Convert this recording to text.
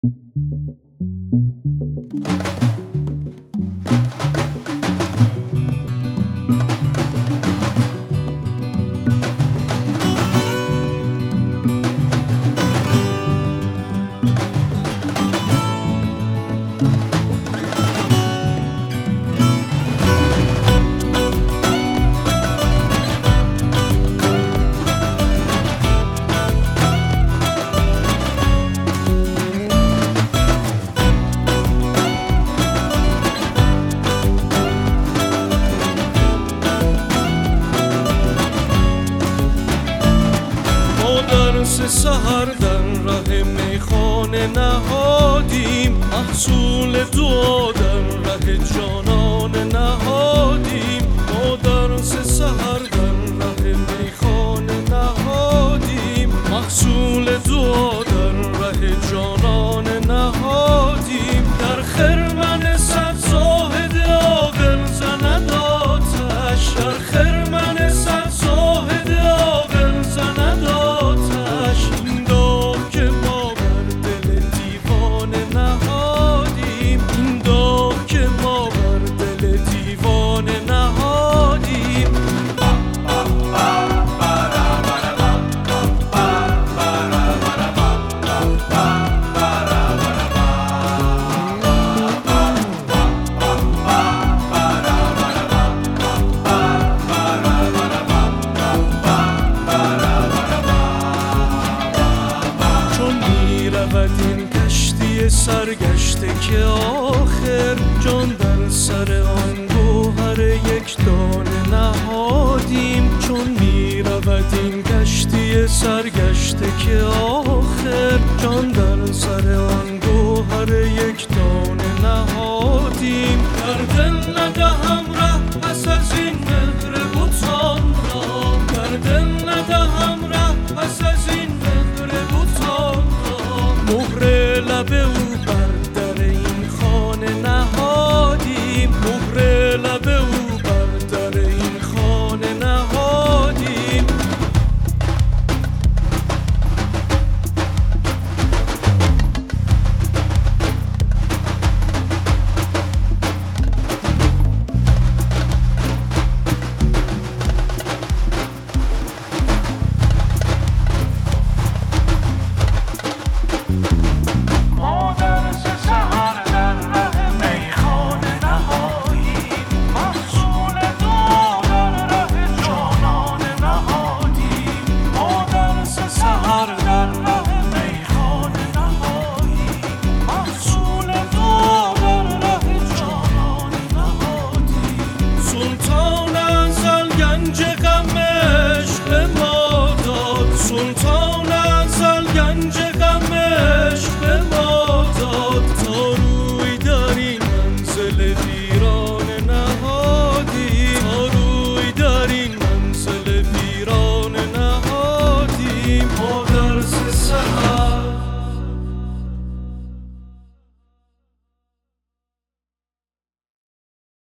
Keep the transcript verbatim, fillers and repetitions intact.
سه سحر در ره میخانه نهادیم، محصول دعا در ره جانان نهادیم. ما در سه سحر در ره میخانه نهادیم، محصول دعا در ره جانان نهادیم. در خرمن صد زاهد عاقل زند آتش، در خرمن صد زاهد عاقل زند آتش. این داغ که ما بر دل دیوانه نهادیم، این داغ که ما بر دل دیوانه نهادیم. این کشتی سرگشته که آخر جان در سر آن گوهر یک دانه نهادیم. چون می رود این کشتی سرگشته که آخر جان در سر آن گوهر یک دانه نهادیم. در دل